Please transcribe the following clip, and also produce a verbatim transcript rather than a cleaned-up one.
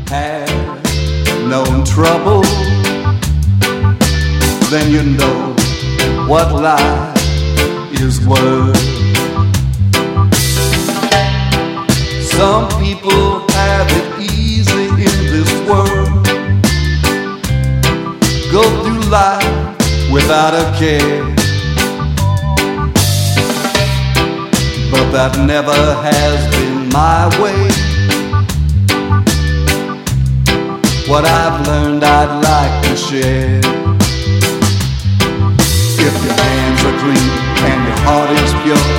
have known trouble, then you know what life is worth. Some people have it easy in this world, go through life without a care, but that never has been my way. What I've learned I'd like to share. If your hands are clean and your heart is pure,